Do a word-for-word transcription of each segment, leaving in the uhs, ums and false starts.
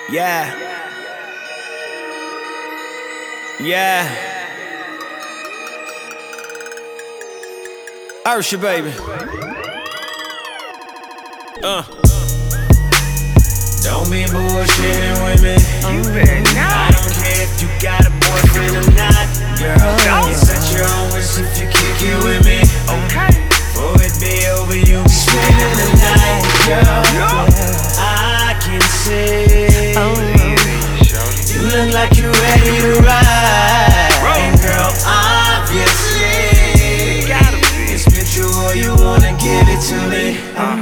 Yeah. Yeah. Ursha, baby. Uh. Don't be bullshitting with me. You better not. I don't care if you got a boyfriend or not, girl. It's at your own risk if you kick it with me. Okay. For it be over, you be spending the night, girl. I can see. Oh, You look like you're ready to ride. And girl, obviously gotta be. it's mutual, you wanna give it to me.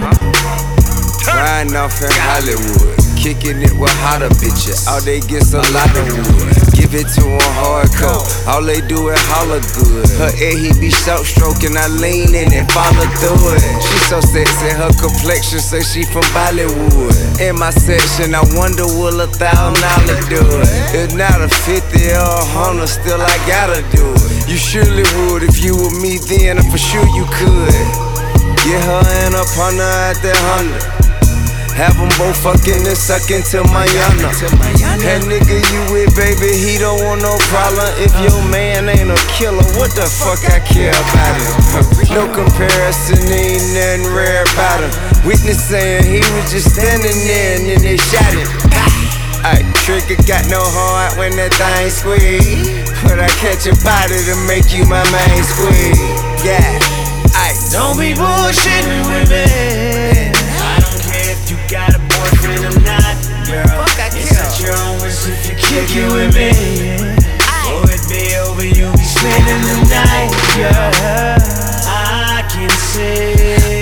Riding off in Hollywood, kicking it with hotter bitches. All they get's a lot of wood. Give it to 'em hardcore. All they do is holler good. Her head he be short stroking, I lean in and follow through it. She so sexy, her complexion say she from Bollywood. In my section, I wonder will a thousand dollars do it? If not a fifty or a hundred, still I gotta do it. You surely would if you were me, then I'm for sure you could. Get her and up on her at that hundred. Have them both fucking and sucking till Mayana. That nigga you with, baby, he don't want no problem. If your man ain't a killer, what the fuck I care about him? No comparison, ain't nothing rare about him. Witness saying he was just standing there and then they shot him. Ay, trigger got no heart when that thing squeeze, but I catch a body to make you my main squeeze. Yeah, ay. Don't be bullshitting with me. I don't care if you got a boyfriend or not, girl. Fuck, I It's care. at your own risk if you kick it with me. For it be over, you be spending the night, girl. I can see.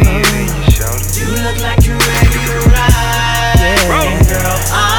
You look like you're ready to ride. And girl,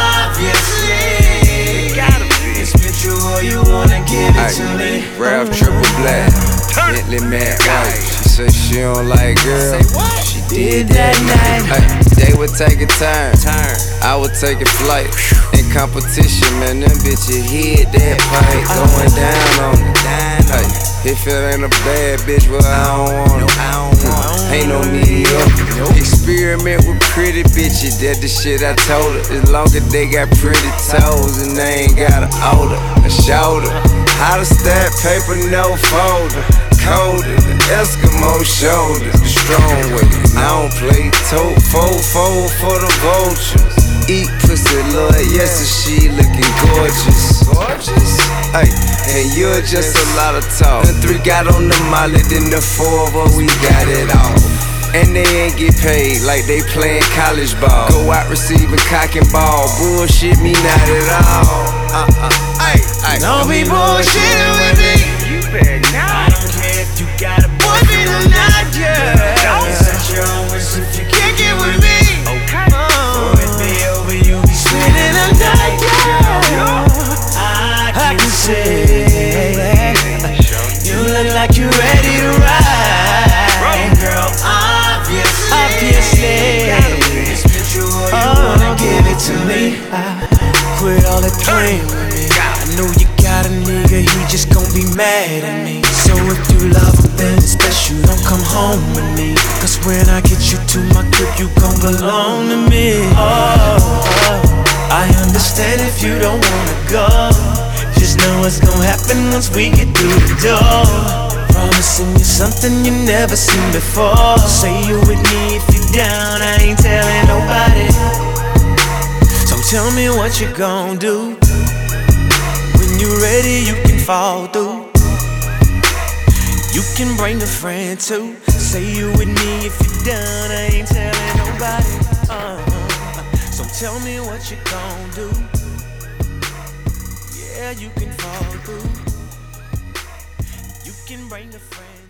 obviously Gotta be. it's mutual, you wanna give it to me. Ralph triple black, Bentley Matt White. She say she don't like girls. She Did that night. Ay, they would take a turn, I would take a flight. In competition, man, them bitches hit that pipe, going down on it. Ay, if it ain't a bad bitch, well I don't want it. Ain't no mediocre. Experiment with pretty bitches, that the shit I told her. As long as they got pretty toes and they ain't got an odor, a shoulder. How to stack paper, no folder. Colder, the Eskimo shoulders, the strong way. I don't play toe, fold, fold for the vultures. Eat pussy, Lord, yes, and she looking gorgeous. Gorgeous? Ay, and you're just a lot of talk. The three got on the molly, then the four of us, we got it all. And they ain't get paid like they playing college ball. Go out receiving cock and ball. Bullshit me not at all. Uh-uh. Ay, ay. Don't be bullshitting with me. You better I not. don't care if you got a boyfriend or not, girl. It's at your own risk if you kick it with me. Okay. For it be over, you be spending the night, girl. I can see you look like you're ready to ride. And girl, obviously, obviously it's mutual, you wanna give it to me. Quit all that playing with me. I know you got a nigga, he just gon' be mad at me. So if you love him, then it's best you don't come home with me. Cause when I get you to my crib, you gon' belong to me. Oh, I understand if you don't wanna go. Just know what's gon' happen once we get through the door. Promising you something you never seen before. Say you with me if you're down, I ain't telling nobody. So tell me what you gon' do. When you ready, you can fall through. You can bring a friend too. Say you with me if you're down, I ain't telling nobody. uh-huh. So tell me what you gon' do. Yeah, you can fall through. You can bring a friend.